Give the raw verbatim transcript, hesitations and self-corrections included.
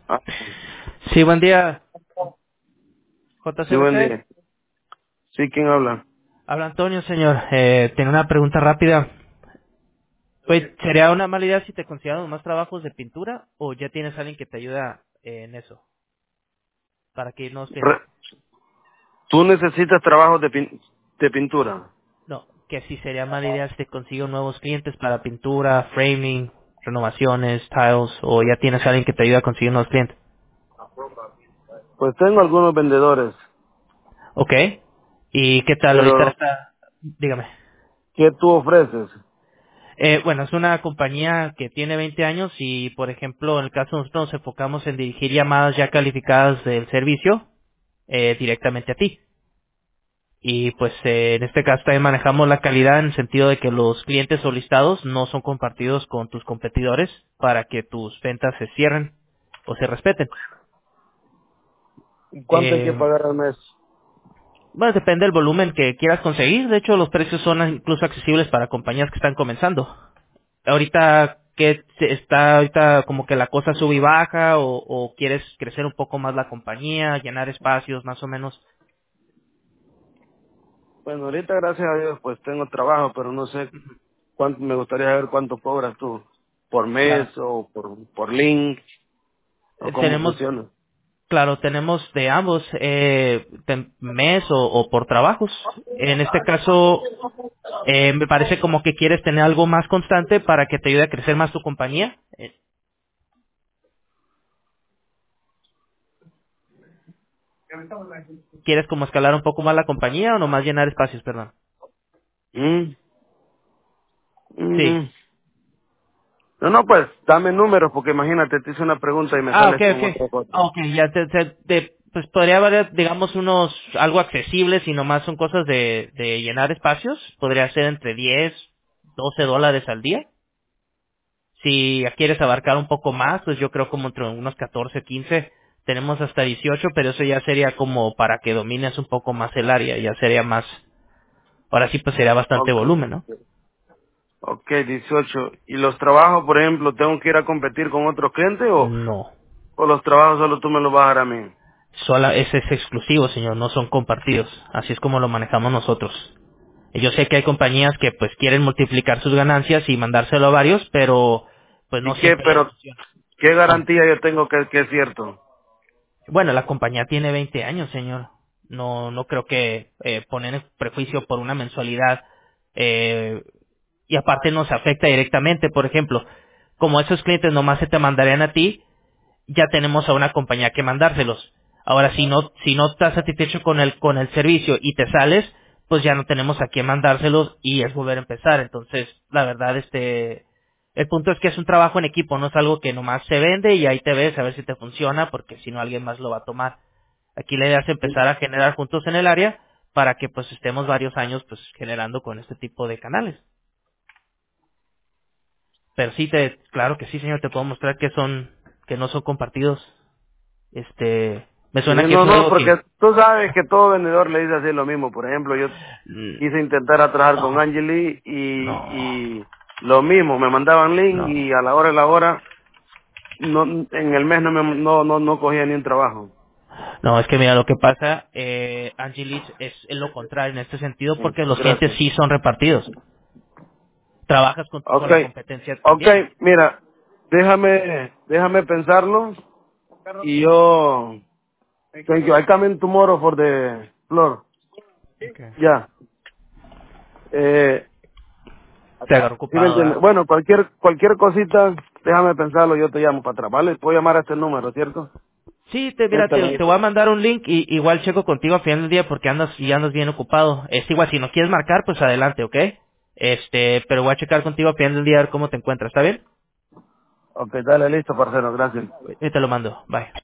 Ah, Sí, buen día, sí, buen J C B C. día. Sí, ¿quién habla? Habla Antonio, señor. Eh, tengo una pregunta rápida. Pues, ¿sería una mala idea si te consideramos más trabajos de pintura o ya tienes alguien que te ayuda eh, en eso para que no clientes? Re- ¿Tú necesitas trabajo de, pin- de pintura? No, que si sería mala idea si te consigo nuevos clientes para pintura, framing, renovaciones, tiles, o ya tienes alguien que te ayuda a conseguir nuevos clientes. Pues tengo algunos vendedores, Ok. ¿Y qué tal ahorita pero está? Dígame. ¿qué tú ofreces? Eh, bueno, es una compañía que tiene veinte años y, por ejemplo, en el caso de nosotros nos enfocamos en dirigir llamadas ya calificadas del servicio eh, directamente a ti. Y pues eh, en este caso también manejamos la calidad en el sentido de que los clientes o listados no son compartidos con tus competidores para que tus ventas se cierren o se respeten. ¿Y cuánto hay que Eh, pagar al mes? bueno, depende del volumen que quieras conseguir. De hecho, los precios son incluso accesibles para compañías que están comenzando. Ahorita que se- está ahorita como que la cosa sube y baja o, o quieres crecer un poco más la compañía, llenar espacios más o menos. Bueno, ahorita gracias a Dios pues tengo trabajo, pero no sé cuánto, me gustaría saber cuánto cobras tú. ¿Por mes Claro. o por, por link? ¿O Eh, cómo Tenemos, funciona? claro, tenemos de ambos, eh, tem- mes o, o por trabajos. En este caso, eh, me parece como que quieres tener algo más constante para que te ayude a crecer más tu compañía. Eh, ¿Quieres como escalar un poco más la compañía o nomás llenar espacios, perdón? Mm, Sí. mm. No, no, pues dame números porque imagínate, te hice una pregunta y me Ah, ok, sales con ok. otra cosa. Ah, ok, ya te, te- te- pues podría haber, digamos, unos, algo accesible, si nomás son cosas de, de llenar espacios. Podría ser entre diez, doce dólares al día. Si quieres abarcar un poco más, pues yo creo como entre unos catorce, quince. Tenemos hasta dieciocho, pero eso ya sería como para que domines un poco más el área, ya sería más, ahora sí pues sería bastante Ok. volumen, ¿no? Ok, dieciocho. ¿Y los trabajos, por ejemplo, tengo que ir a competir con otros clientes o, No. o los trabajos solo tú me los vas a dar a mí? Sola, ese es exclusivo, señor, no son compartidos. Así es como lo manejamos nosotros. Yo sé que hay compañías que pues quieren multiplicar sus ganancias y mandárselo a varios, pero pues ¿Y no qué, siempre les pero, funciona. qué Mande. garantía yo tengo que, que es cierto? Bueno, la compañía tiene veinte años, señor. No no creo que eh, poner en prejuicio por una mensualidad eh, y aparte nos afecta directamente. Por ejemplo, como esos clientes nomás se te mandarían a ti, ya tenemos a una compañía que mandárselos. Ahora, si no, si no estás satisfecho con el, con el servicio y te sales, pues ya no tenemos a quién mandárselos y es volver a empezar. Entonces, la verdad, este, el punto es que es un trabajo en equipo, no es algo que nomás se vende y ahí te ves a ver si te funciona, porque si no alguien más lo va a tomar. Aquí la idea es empezar a generar juntos en el área para que pues estemos varios años pues generando con este tipo de canales. Pero sí te, claro que sí, señor, te puedo mostrar que son, que no son compartidos. Este, me Sí, suena que no, eso es no, algo que, porque tú sabes que todo vendedor le dice así lo mismo. Por ejemplo, yo mm, quise intentar a trabajar con no, Angeli no, y, y lo mismo, me mandaban link no. y a la hora de la hora, no, en el mes no me, no, no, no cogía ni un trabajo. No, es que mira, lo que pasa, eh, Angelis, es, es lo contrario en este sentido Sí, porque los clientes gracias. sí son repartidos. Trabajas con, con la Okay, competencia también. okay, mira, déjame, déjame pensarlo y yo, thank you, I come in tomorrow for the floor, Okay. ya, eh, Te agarro ¿sí me ocupado, entiendes? ¿verdad? Bueno, cualquier, cualquier cosita, déjame pensarlo, yo te llamo para atrás, ¿vale? Puedo llamar a este número, ¿cierto? Sí, te, mira, Esta te, te línea. voy a mandar un link y igual checo contigo a final del día porque andas y andas bien ocupado. Es igual, si no quieres marcar, pues adelante, ¿ok? Este, pero voy a checar contigo a final del día a ver cómo te encuentras, ¿está bien? Ok, dale, listo, parcero, gracias. Y te lo mando, bye.